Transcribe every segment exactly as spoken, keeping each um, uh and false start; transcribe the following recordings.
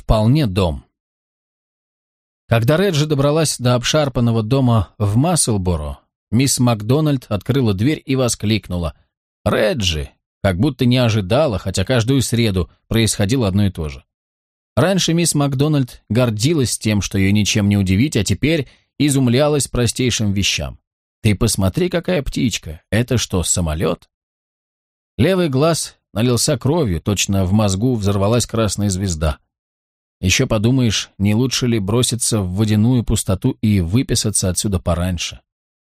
вполне дом. Когда Реджи добралась до обшарпанного дома в Масселборо, мисс Макдональд открыла дверь и воскликнула: «Реджи!», как будто не ожидала, хотя каждую среду происходило одно и то же. Раньше мисс Макдональд гордилась тем, что ее ничем не удивить, а теперь изумлялась простейшим вещам. «Ты посмотри, какая птичка! Это что, самолет?» Левый глаз налился кровью, точно в мозгу взорвалась красная звезда. Еще подумаешь, не лучше ли броситься в водяную пустоту и выписаться отсюда пораньше.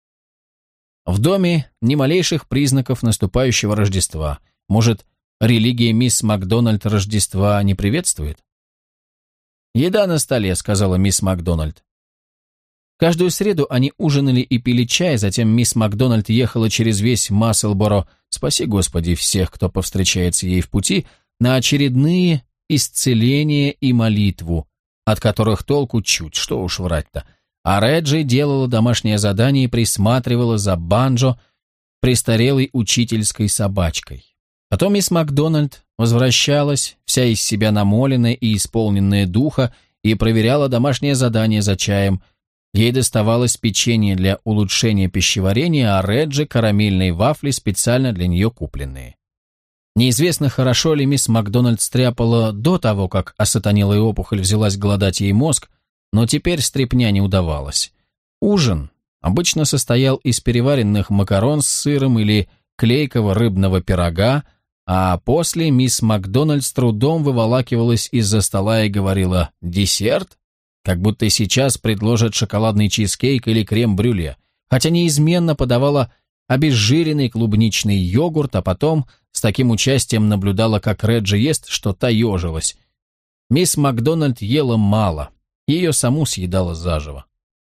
В доме ни малейших признаков наступающего Рождества. Может, религия мисс Макдональд Рождества не приветствует? «Еда на столе», — сказала мисс Макдональд. Каждую среду они ужинали и пили чай, затем мисс Макдональд ехала через весь Масселборо, спаси Господи всех, кто повстречается ей в пути, на очередные исцеления и молитву, от которых толку чуть, что уж врать-то. А Реджи делала домашнее задание и присматривала за Банджо, престарелой учительской собачкой. Потом мисс Макдональд возвращалась, вся из себя намоленная и исполненная духа, и проверяла домашнее задание за чаем. Ей доставалось печенье для улучшения пищеварения, а Реджи — карамельные вафли, специально для нее купленные. Неизвестно, хорошо ли мисс Макдональд стряпала до того, как осатанелая опухоль взялась голодать ей мозг, но теперь стряпня не удавалась. Ужин обычно состоял из переваренных макарон с сыром или клейкого рыбного пирога, а после мисс Макдональд с трудом выволакивалась из-за стола и говорила: «Десерт?» Как будто сейчас предложат шоколадный чизкейк или крем-брюле, хотя неизменно подавала обезжиренный клубничный йогурт, а потом с таким участием наблюдала, как Реджи ест, что та ежилась. Мисс Макдональд ела мало, ее саму съедала заживо.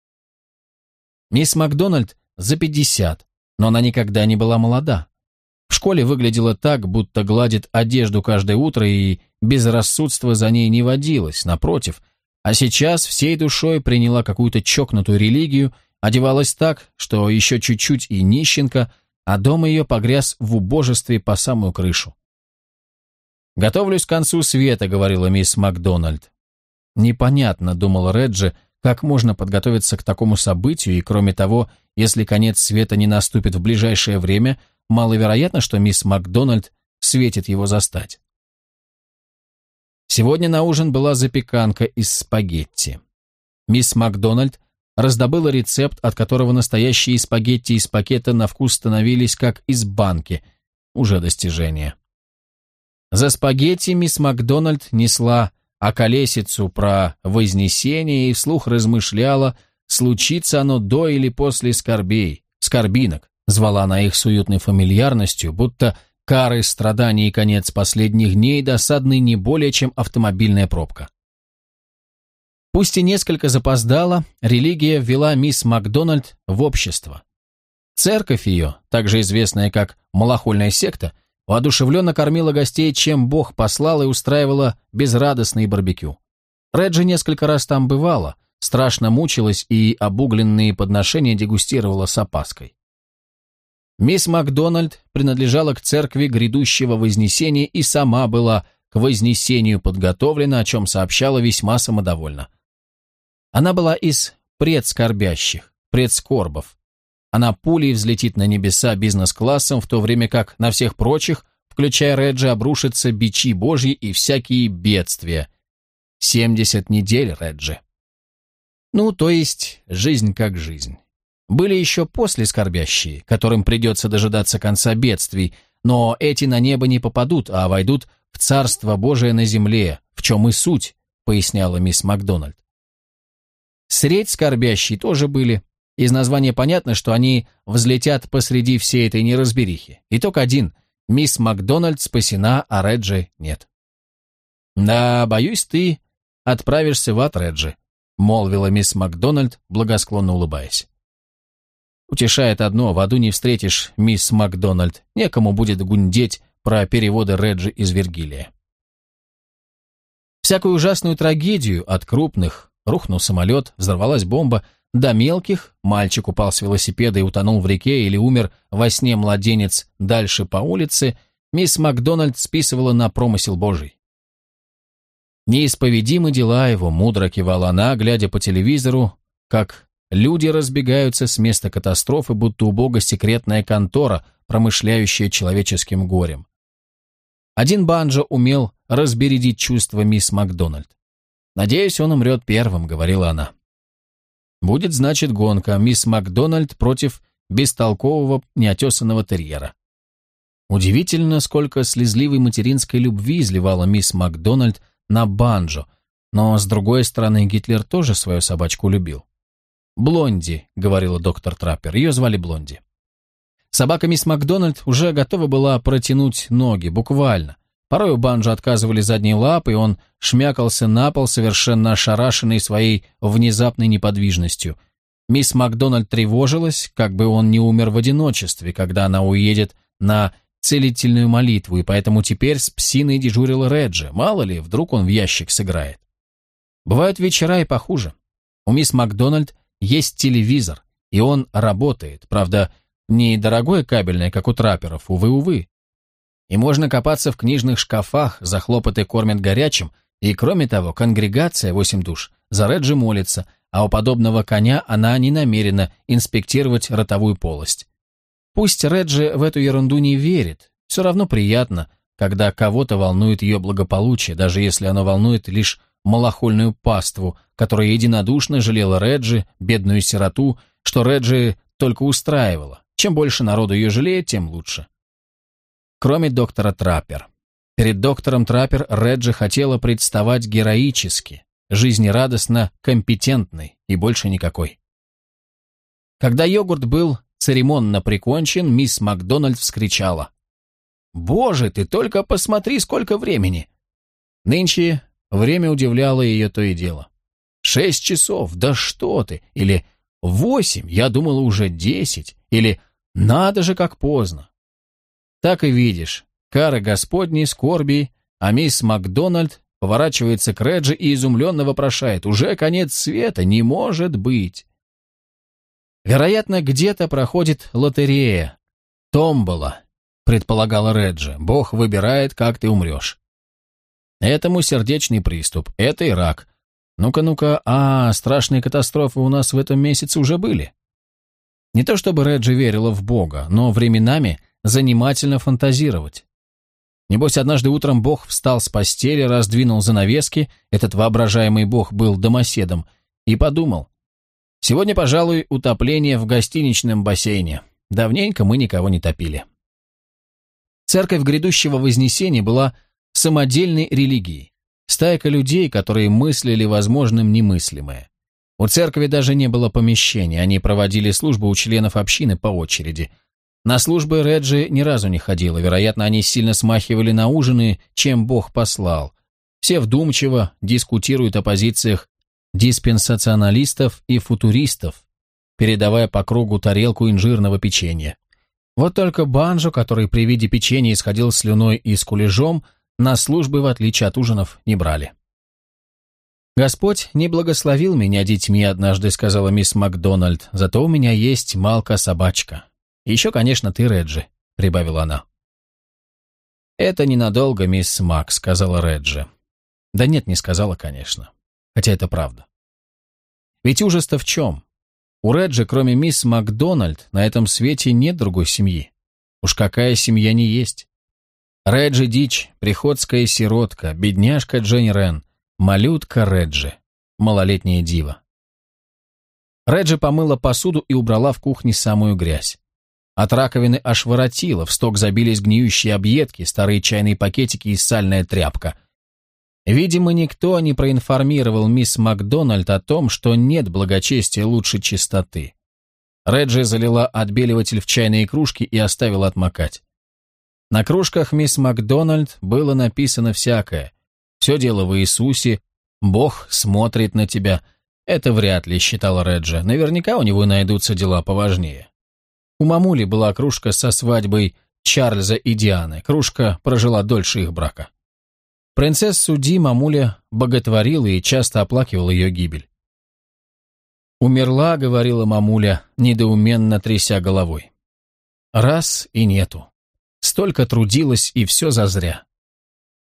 Мисс Макдональд за пятьдесят, но она никогда не была молода. В школе выглядела так, будто гладит одежду каждое утро, и безрассудство за ней не водилось, напротив, а сейчас всей душой приняла какую-то чокнутую религию, одевалась так, что еще чуть-чуть и нищенка, а дом ее погряз в убожестве по самую крышу. «Готовлюсь к концу света», — говорила мисс Макдональд. Непонятно, думал Реджи, как можно подготовиться к такому событию, и кроме того, если конец света не наступит в ближайшее время, маловероятно, что мисс Макдональд светит его застать. Сегодня на ужин была запеканка из спагетти. Мисс Макдональд раздобыла рецепт, от которого настоящие спагетти из пакета на вкус становились как из банки. Уже достижение. За спагетти мисс Макдональд несла околесицу про Вознесение и вслух размышляла, случится оно до или после скорбей, скорбинок, звала она их с уютной фамильярностью, будто кары, страданий и конец последних дней досадный не более, чем автомобильная пробка. Пусть и несколько запоздала, религия ввела мисс Макдональд в общество. Церковь ее, также известная как малохольная секта, воодушевленно кормила гостей, чем Бог послал, и устраивала безрадостный барбекю. Реджи несколько раз там бывала, страшно мучилась и обугленные подношения дегустировала с опаской. Мисс Макдональд принадлежала к церкви грядущего Вознесения и сама была к Вознесению подготовлена, о чем сообщала весьма самодовольно. Она была из предскорбящих, предскорбов. Она пулей взлетит на небеса бизнес-классом, в то время как на всех прочих, включая Реджи, обрушатся бичи божьи и всякие бедствия. Семьдесят недель, Реджи. Ну, то есть, жизнь как жизнь. Были еще после скорбящие, которым придется дожидаться конца бедствий, но эти на небо не попадут, а войдут в Царство Божие на земле, в чем и суть, поясняла мисс Макдональд. Средь скорбящие тоже были. Из названия понятно, что они взлетят посреди всей этой неразберихи. Итог один. Мисс Макдональд спасена, а Реджи нет. «Да, боюсь, ты отправишься в ад, Реджи», — молвила мисс Макдональд, благосклонно улыбаясь. «Утешает одно, в аду не встретишь мисс Макдональд, некому будет гундеть про переводы Реджи из Вергилия». Всякую ужасную трагедию, от крупных — рухнул самолет, взорвалась бомба, до мелких — мальчик упал с велосипеда и утонул в реке или умер во сне младенец дальше по улице — мисс Макдональд списывала на промысел Божий. Неисповедимы дела его, мудро кивала она, глядя по телевизору, как люди разбегаются с места катастрофы, будто у Бога секретная контора, промышляющая человеческим горем. Один Банджо умел разбередить чувства мисс Макдональд. «Надеюсь, он умрет первым», — говорила она. «Будет, значит, гонка, мисс Макдональд против бестолкового неотесанного терьера». Удивительно, сколько слезливой материнской любви изливала мисс Макдональд на Банджо, но, с другой стороны, Гитлер тоже свою собачку любил. «Блонди», — говорила доктор Траппер, ее звали Блонди. Собака мисс Макдональд уже готова была протянуть ноги, буквально. Порой у Банджо отказывали задние лапы, и он шмякался на пол, совершенно ошарашенный своей внезапной неподвижностью. Мисс Макдональд тревожилась, как бы он не умер в одиночестве, когда она уедет на целительную молитву, и поэтому теперь с псиной дежурил Реджи. Мало ли, вдруг он в ящик сыграет. Бывают вечера и похуже. У мисс Макдональд есть телевизор, и он работает, правда, не дорогое кабельное, как у Трапперов, увы-увы. И можно копаться в книжных шкафах, за хлопоты кормят горячим, и, кроме того, конгрегация, восемь душ, за Реджи молится, а у подобного коня она не намерена инспектировать ротовую полость. Пусть Реджи в эту ерунду не верит, все равно приятно, когда кого-то волнует ее благополучие, даже если оно волнует лишь малохольную паству, которая единодушно жалела Реджи, бедную сироту, что Реджи только устраивала. Чем больше народу ее жалеет, тем лучше. Кроме доктора Траппер. Перед доктором Траппер Реджи хотела представать героически, жизнерадостно компетентной и больше никакой. Когда йогурт был церемонно прикончен, мисс Макдональд вскричала: «Боже, ты только посмотри, сколько времени!» Нынче время удивляло ее то и дело. «Шесть часов, да что ты!» Или «Восемь, я думала уже десять!» Или «Надо же, как поздно!» Так и видишь, кары Господней, скорби, а мисс Макдональд поворачивается к Реджи и изумленно вопрошает: «Уже конец света? Не может быть!» Вероятно, где-то проходит лотерея. Томбола, предполагала Реджи. Бог выбирает, как ты умрешь. Этому сердечный приступ, это и рак. Ну-ка, ну-ка, а, страшные катастрофы у нас в этом месяце уже были. Не то чтобы Реджи верила в Бога, но временами занимательно фантазировать. Небось, однажды утром Бог встал с постели, раздвинул занавески, этот воображаемый Бог был домоседом, и подумал: сегодня, пожалуй, утопление в гостиничном бассейне. Давненько мы никого не топили. Церковь грядущего Вознесения была самодельной религией. Стайка людей, которые мыслили возможным немыслимое. У церкви даже не было помещения, они проводили службу у членов общины по очереди. На службы Реджи ни разу не ходила, вероятно, они сильно смахивали на ужины, чем Бог послал. Все вдумчиво дискутируют о позициях диспенсационалистов и футуристов, передавая по кругу тарелку инжирного печенья. Вот только Банджо, который при виде печенья исходил слюной и скулежом, на службы, в отличие от ужинов, не брали. «Господь не благословил меня детьми», — однажды сказала мисс Макдональд, «зато у меня есть Малка-собачка. И еще, конечно, ты, Реджи», — прибавила она. «Это ненадолго, мисс Мак», — сказала Реджи. Да нет, не сказала, конечно. Хотя это правда. Ведь ужас-то в чем? У Реджи, кроме мисс Макдональд, на этом свете нет другой семьи. Уж какая семья не есть. Реджи Дич, приходская сиротка, бедняжка Дженни Рен, малютка Реджи, малолетняя дива. Реджи помыла посуду и убрала в кухне самую грязь. От раковины аж воротило, в сток забились гниющие объедки, старые чайные пакетики и сальная тряпка. Видимо, никто не проинформировал мисс Макдональд о том, что нет благочестия лучше чистоты. Реджи залила отбеливатель в чайные кружки и оставила отмокать. На кружках мисс Макдональд было написано всякое. «Все дело в Иисусе», «Бог смотрит на тебя». Это вряд ли, считала Реджи. Наверняка у него найдутся дела поважнее. У мамули была кружка со свадьбой Чарльза и Дианы. Кружка прожила дольше их брака. Принцессу Ди мамуля боготворила и часто оплакивала ее гибель. «Умерла», — говорила мамуля, недоуменно тряся головой. Раз и нету. Столько трудилась, и все зазря.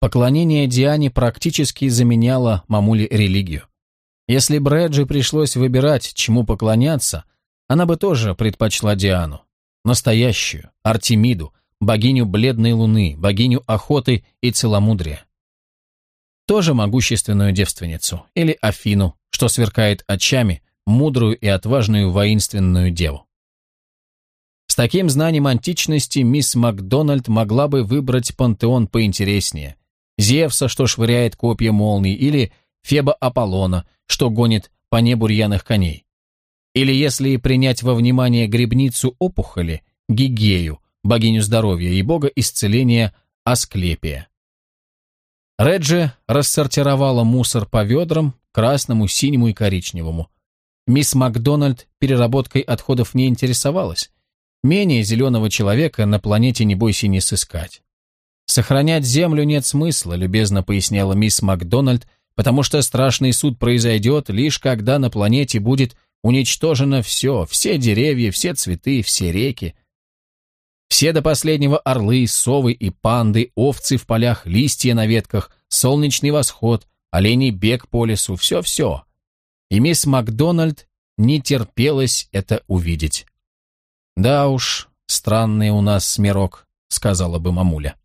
Поклонение Диане практически заменяло мамуле религию. Если бы Реджи пришлось выбирать, чему поклоняться, она бы тоже предпочла Диану. Настоящую, Артемиду, богиню бледной луны, богиню охоты и целомудрия. Тоже могущественную девственницу, или Афину, что сверкает очами, мудрую и отважную воинственную деву. С таким знанием античности мисс Макдональд могла бы выбрать пантеон поинтереснее. Зевса, что швыряет копья молний, или Феба Аполлона, что гонит по небу рьяных коней. Или, если принять во внимание гребницу опухоли, Гигею, богиню здоровья, и бога исцеления Асклепия. Реджи рассортировала мусор по ведрам, красному, синему и коричневому. Мисс Макдональд переработкой отходов не интересовалась. Менее зеленого человека на планете не бойся не сыскать. «Сохранять землю нет смысла», — любезно поясняла мисс Макдональд, потому что страшный суд произойдет лишь когда на планете будет уничтожено все, все деревья, все цветы, все реки. Все до последнего орлы, совы и панды, овцы в полях, листья на ветках, солнечный восход, оленей бег по лесу, все-все. И мисс Макдональд не терпелось это увидеть. «Да уж, странный у нас мирок», — сказала бы мамуля.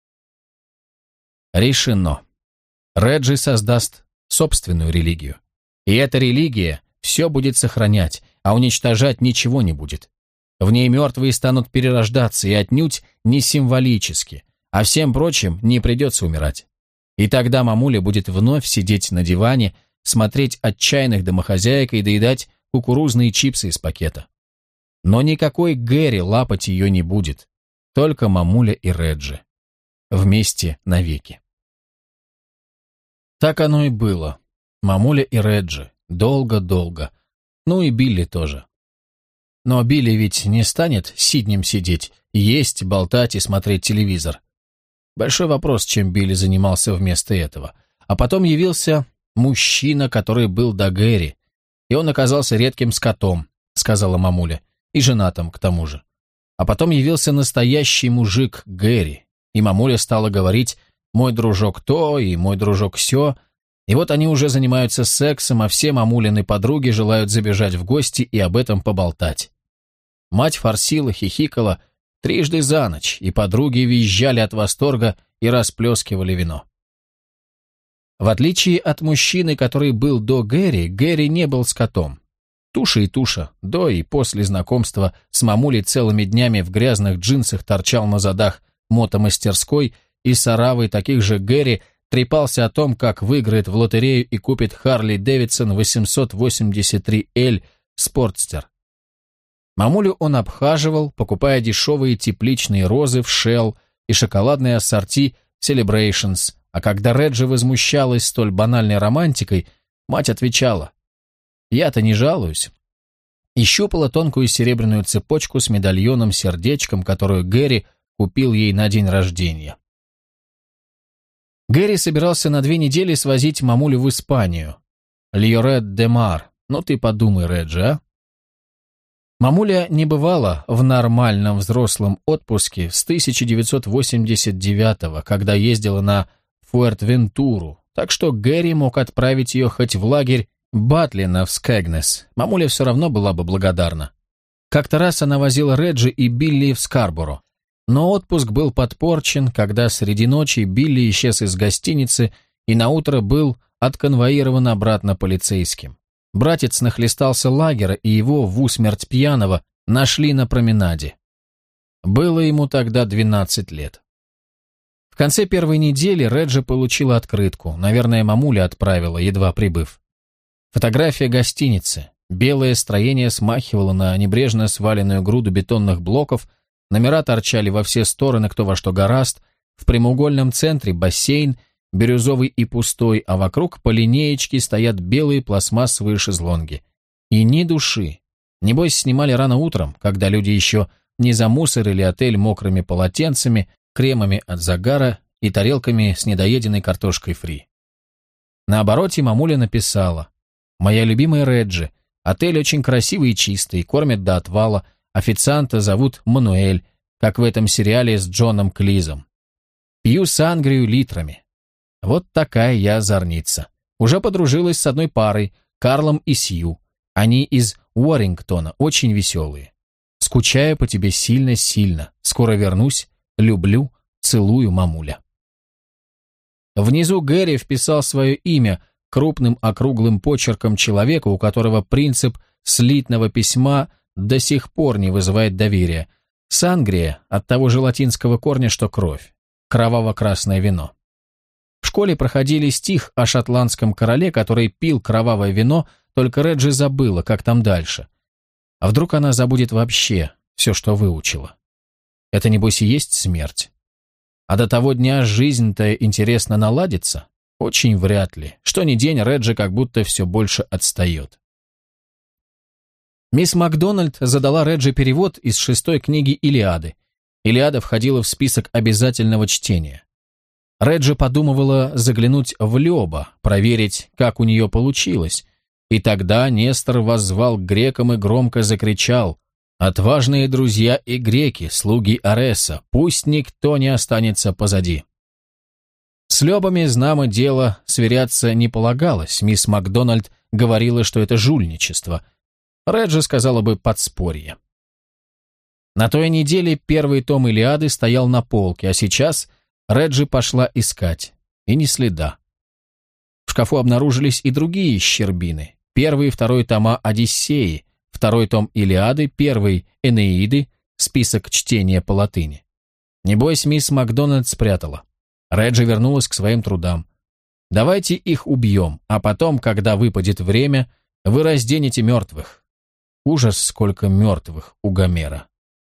Решено. Реджи создаст собственную религию. И эта религия все будет сохранять, а уничтожать ничего не будет. В ней мертвые станут перерождаться и отнюдь не символически, а всем прочим не придется умирать. И тогда мамуля будет вновь сидеть на диване, смотреть отчаянных домохозяек и доедать кукурузные чипсы из пакета. Но никакой Гэри лапать ее не будет, только мамуля и Реджи. Вместе навеки. Так оно и было. Мамуля и Реджи. Долго-долго. Ну и Билли тоже. Но Билли ведь не станет сиднем сидеть, есть, болтать и смотреть телевизор. Большой вопрос, чем Билли занимался вместо этого. А потом явился мужчина, который был до Гэри, и он оказался редким скотом, сказала мамуля, и женатым к тому же. А потом явился настоящий мужик Гэри, и мамуля стала говорить «мой дружок то» и «мой дружок сё», и вот они уже занимаются сексом, а все мамулины подруги желают забежать в гости и об этом поболтать. Мать форсила, хихикала трижды за ночь, и подруги визжали от восторга и расплескивали вино. В отличие от мужчины, который был до Гэри, Гэри не был скотом. Туша и туша, до и после знакомства с мамулей целыми днями в грязных джинсах торчал на задах мотомастерской, и с оравой таких же Гэри трепался о том, как выиграет в лотерею и купит Харли Дэвидсон восемьсот восемьдесят три эль Спортстер. Мамулю он обхаживал, покупая дешевые тепличные розы в Shell и шоколадные ассорти Celebrations, а когда Реджи возмущалась столь банальной романтикой, мать отвечала: «Я-то не жалуюсь», и щупала тонкую серебряную цепочку с медальоном-сердечком, которую Гэри купил ей на день рождения. Гэри собирался на две недели свозить мамулю в Испанию. Льорет де Мар, ну ты подумай, Реджи, а? Мамуля не бывала в нормальном взрослом отпуске с тысяча девятьсот восемьдесят девятого, когда ездила на Фуэртвентуру, так что Гэри мог отправить ее хоть в лагерь Батлина в Скэгнес. Мамуля все равно была бы благодарна. Как-то раз она возила Реджи и Билли в Скарборо. Но отпуск был подпорчен, когда среди ночи Билли исчез из гостиницы и наутро был отконвоирован обратно полицейским. Братец нахлестался лагеря, и его, в усмерть пьяного, нашли на променаде. Было ему тогда двенадцать лет. В конце первой недели Реджи получила открытку, наверное, мамуля отправила, едва прибыв. Фотография гостиницы, белое строение смахивало на небрежно сваленную груду бетонных блоков, номера торчали во все стороны, кто во что горазд, в прямоугольном центре бассейн, бирюзовый и пустой, а вокруг по линеечке стоят белые пластмассовые шезлонги. И ни души. Небось, снимали рано утром, когда люди еще не замусорили отель мокрыми полотенцами, кремами от загара и тарелками с недоеденной картошкой фри. На обороте мамуля написала: «Моя любимая Реджи, отель очень красивый и чистый, кормят до отвала, официанта зовут Мануэль, как в этом сериале с Джоном Клизом. Пью сангрию литрами. Вот такая я озорница. Уже подружилась с одной парой, Карлом и Сью. Они из Уоррингтона, очень веселые. Скучаю по тебе сильно-сильно. Скоро вернусь. Люблю, целую, мамуля. Внизу Гэри вписал свое имя крупным округлым почерком человека, у которого принцип слитного письма до сих пор не вызывает доверия. Сангрия от того же латинского корня, что кровь. Кроваво-красное вино. В школе проходили стих о шотландском короле, который пил кровавое вино, только Реджи забыла, как там дальше. А вдруг она забудет вообще все, что выучила? Это, небось, и есть смерть. А до того дня жизнь-то, интересно, наладится? Очень вряд ли. Что ни день, Реджи как будто все больше отстает. Мисс Макдональд задала Реджи перевод из шестой книги «Илиады». «Илиада» входила в список обязательного чтения. Реджи подумывала заглянуть в Лёба, проверить, как у нее получилось. И тогда Нестор воззвал к грекам и громко закричал: «Отважные друзья и греки, слуги Ареса, пусть никто не останется позади». С Лёбами, знамо дело, сверяться не полагалось. Мисс Макдональд говорила, что это жульничество. Реджи сказала бы подспорье. На той неделе первый том «Илиады» стоял на полке, а сейчас Реджи пошла искать, и ни следа. В шкафу обнаружились и другие щербины. Первый и второй тома «Одиссеи», второй том «Илиады», первый «Энеиды», список чтения по латыни. Небось, мисс Макдональд спрятала. Реджи вернулась к своим трудам. «Давайте их убьем, а потом, когда выпадет время, вы разденете мертвых». Ужас, сколько мертвых у Гомера.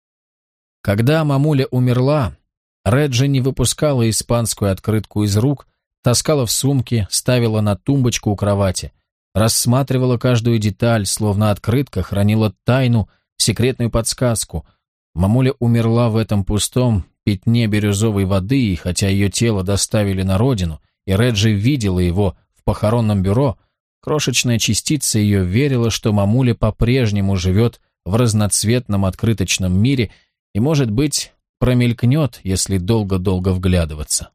Когда мамуля умерла, Реджи не выпускала испанскую открытку из рук, таскала в сумке, ставила на тумбочку у кровати, рассматривала каждую деталь, словно открытка хранила тайну, секретную подсказку. Мамуля умерла в этом пустом пятне бирюзовой воды, и хотя ее тело доставили на родину, и Реджи видела его в похоронном бюро, крошечная частица ее верила, что мамуля по-прежнему живет в разноцветном открыточном мире и, может быть, промелькнет, если долго-долго вглядываться.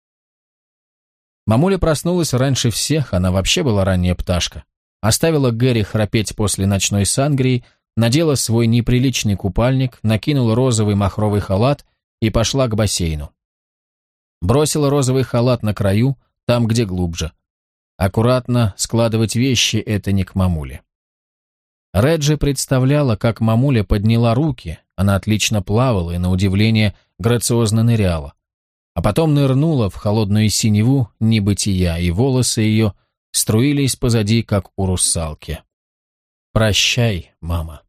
Мамуля проснулась раньше всех, она вообще была ранняя пташка. Оставила Гэри храпеть после ночной сангрии, надела свой неприличный купальник, накинула розовый махровый халат и пошла к бассейну. Бросила розовый халат на краю, там, где глубже. Аккуратно складывать вещи — это не к мамуле. Реджи представляла, как мамуля подняла руки, она отлично плавала и, на удивление, грациозно ныряла. А потом нырнула в холодную синеву небытия, и волосы ее струились позади, как у русалки. «Прощай, мама».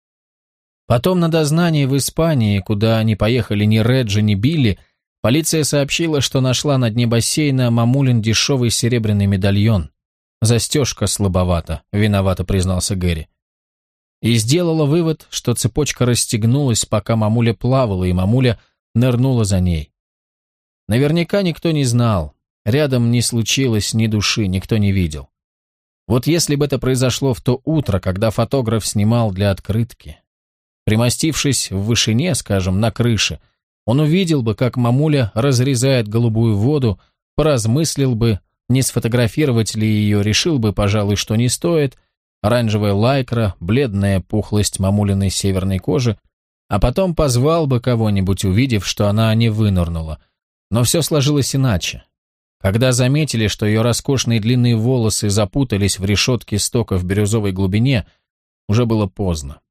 Потом на дознании в Испании, куда не поехали ни Реджи, ни Билли, полиция сообщила, что нашла на дне бассейна мамулин дешевый серебряный медальон. «Застежка слабовата», — виновато признался Гэри. И сделала вывод, что цепочка расстегнулась, пока мамуля плавала, и мамуля нырнула за ней. Наверняка никто не знал, рядом не случилось ни души, никто не видел. Вот если бы это произошло в то утро, когда фотограф снимал для открытки. Примостившись в вышине, скажем, на крыше, он увидел бы, как мамуля разрезает голубую воду, поразмыслил бы, не сфотографировать ли ее, решил бы, пожалуй, что не стоит, оранжевая лайкра, бледная пухлость мамулиной северной кожи, а потом позвал бы кого-нибудь, увидев, что она не вынырнула. Но все сложилось иначе. Когда заметили, что ее роскошные длинные волосы запутались в решетке стока в бирюзовой глубине, уже было поздно.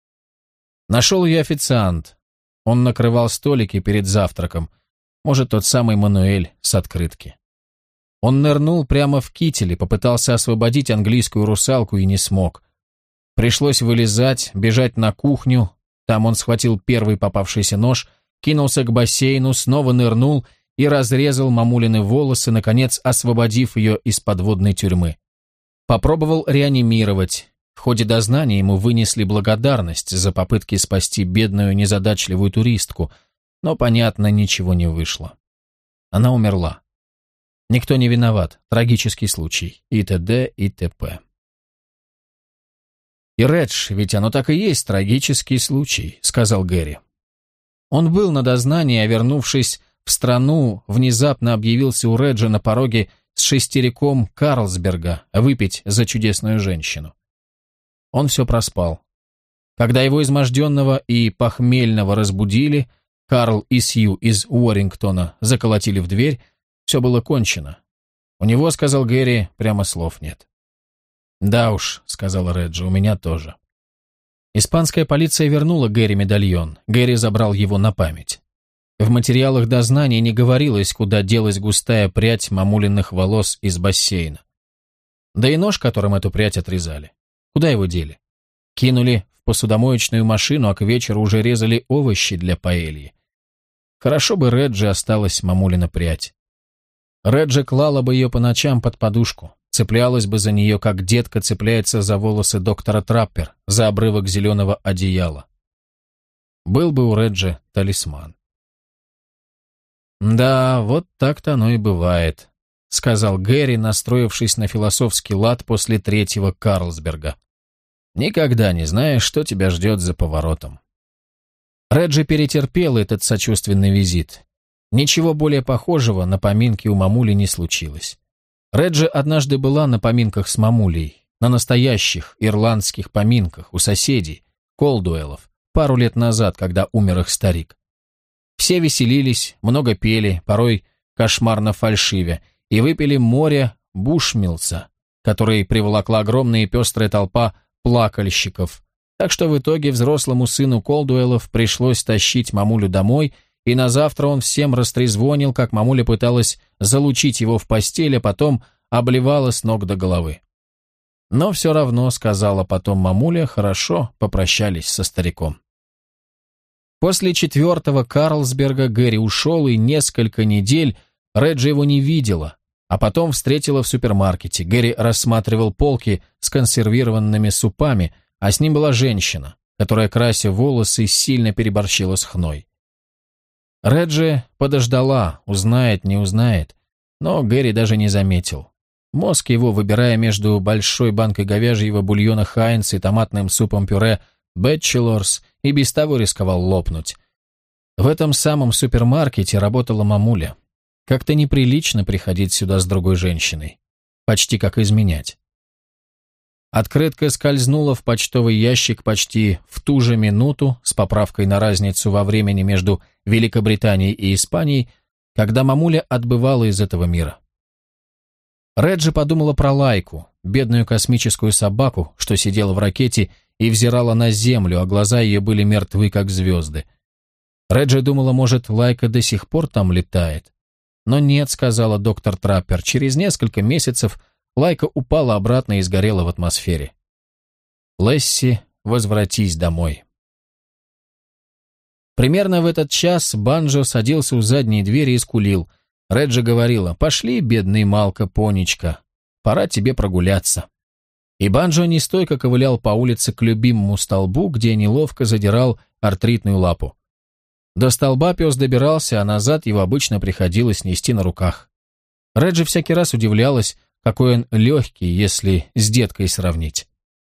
Нашел ее официант. Он накрывал столики перед завтраком. Может, тот самый Мануэль с открытки. Он нырнул прямо в китель и попытался освободить английскую русалку и не смог. Пришлось вылезать, бежать на кухню. Там он схватил первый попавшийся нож, кинулся к бассейну, снова нырнул и разрезал мамулины волосы, наконец освободив ее из подводной тюрьмы. Попробовал реанимировать. В ходе дознания ему вынесли благодарность за попытки спасти бедную незадачливую туристку, но, понятно, ничего не вышло. Она умерла. Никто не виноват, трагический случай, и т.д. и т.п. «И Редж, ведь оно так и есть, трагический случай», — сказал Гэри. Он был на дознании, а вернувшись в в страну внезапно объявился у Реджа на пороге с шестериком Карлсберга выпить за чудесную женщину. Он все проспал. Когда его изможденного и похмельного разбудили, Карл и Сью из Уоррингтона заколотили в дверь, все было кончено. У него, сказал Гэри, прямо слов нет. «Да уж», — сказал Реджи, — «у меня тоже». Испанская полиция вернула Гэри медальон. Гэри забрал его на память. В материалах дознания не говорилось, куда делась густая прядь мамулиных волос из бассейна. Да и нож, которым эту прядь отрезали. Куда его дели? Кинули в посудомоечную машину, а к вечеру уже резали овощи для паэльи. Хорошо бы Реджи осталась мамулина прядь. Реджи клала бы ее по ночам под подушку, цеплялась бы за нее, как детка цепляется за волосы доктора Траппер, за обрывок зеленого одеяла. Был бы у Реджи талисман. «Да, вот так-то оно и бывает», — сказал Гэри, настроившись на философский лад после третьего Карлсберга. «Никогда не знаешь, что тебя ждет за поворотом». Реджи перетерпел этот сочувственный визит. Ничего более похожего на поминки у мамули не случилось. Реджи однажды была на поминках с мамулей, на настоящих ирландских поминках у соседей, Колдуэлов, пару лет назад, когда умер их старик. Все веселились, много пели, порой кошмарно фальшивя, и выпили море бушмилса, который приволокла огромная и пестрая толпа плакальщиков, так что в итоге взрослому сыну Колдуэлов пришлось тащить мамулю домой, и на завтра он всем растрезвонил, как мамуля пыталась залучить его в постель, а потом обливала с ног до головы. Но все равно, сказала потом мамуля, хорошо попрощались со стариком. После четвертого Карлсберга Гэри ушел, и несколько недель Реджи его не видела, а потом встретила в супермаркете. Гэри рассматривал полки с консервированными супами, а с ним была женщина, которая, крася волосы, сильно переборщила с хной. Реджи подождала, узнает, не узнает, но Гэри даже не заметил. Мозг его, выбирая между большой банкой говяжьего бульона Хайнц и томатным супом-пюре Бэтчелорс, и без того рисковал лопнуть. В этом самом супермаркете работала мамуля. Как-то неприлично приходить сюда с другой женщиной. Почти как изменять. Открытка скользнула в почтовый ящик почти в ту же минуту, с поправкой на разницу во времени между Великобританией и Испанией, когда мамуля отбывала из этого мира. Реджи подумала про Лайку, бедную космическую собаку, что сидела в ракете и взирала на землю, а глаза ее были мертвы, как звезды. Реджи думала, может, Лайка до сих пор там летает. Но нет, сказала доктор Траппер, через несколько месяцев Лайка упала обратно и сгорела в атмосфере. Лесси, возвратись домой. Примерно в этот час Банджо садился у задней двери и скулил. Реджи говорила: «Пошли, бедный Малко, понечка, пора тебе прогуляться». И Банджо нестойко ковылял по улице к любимому столбу, где неловко задирал артритную лапу. До столба пес добирался, а назад его обычно приходилось нести на руках. Реджи всякий раз удивлялась, какой он легкий, если с деткой сравнить.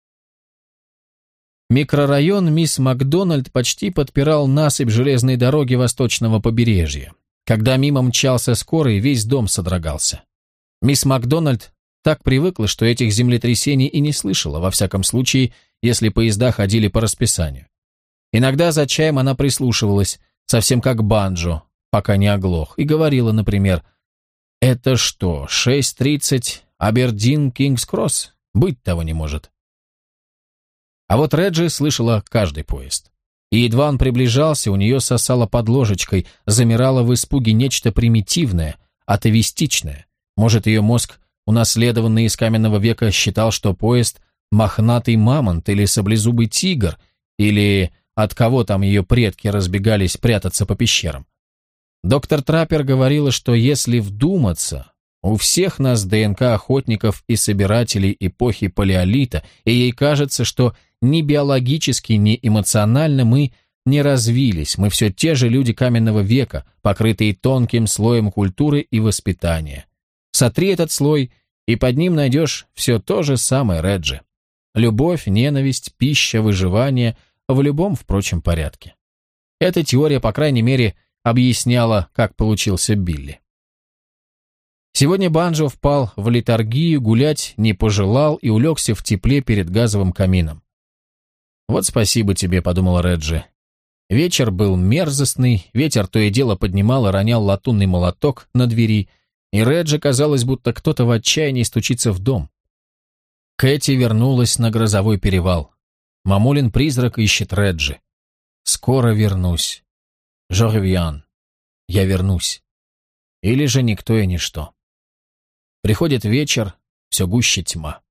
Микрорайон Мисс Макдональд почти подпирал насыпь железной дороги восточного побережья. Когда мимо мчался скорый, весь дом содрогался. Мисс Макдональд так привыкла, что этих землетрясений и не слышала, во всяком случае, если поезда ходили по расписанию. Иногда за чаем она прислушивалась, совсем как Банджо, пока не оглох, и говорила, например: «Это что, шесть тридцать, Абердин, Кингс-Кросс? Быть того не может». А вот Реджи слышала каждый поезд. И едва он приближался, у нее сосало под ложечкой, замирало в испуге нечто примитивное, атовистичное. Может, ее мозг, унаследованный из каменного века, считал, что поезд — мохнатый мамонт или саблезубый тигр, или от кого там ее предки разбегались прятаться по пещерам. Доктор Траппер говорила, что если вдуматься, у всех нас ДНК охотников и собирателей эпохи палеолита, и ей кажется, что ни биологически, ни эмоционально мы не развились, мы все те же люди каменного века, покрытые тонким слоем культуры и воспитания. Сотри этот слой, и под ним найдешь все то же самое, Реджи. Любовь, ненависть, пища, выживание, в любом, впрочем, порядке. Эта теория, по крайней мере, объясняла, как получился Билли. Сегодня Банджо впал в летаргию, гулять не пожелал и улегся в тепле перед газовым камином. «Вот спасибо тебе», — подумал Реджи. Вечер был мерзостный, ветер то и дело поднимал и ронял латунный молоток на двери, и Реджи казалось, будто кто-то в отчаянии стучится в дом. Кэти вернулась на грозовой перевал. Мамулин призрак ищет Реджи. «Скоро вернусь. Je reviens. Я вернусь. Или же никто и ничто». Приходит вечер, все гуще тьма.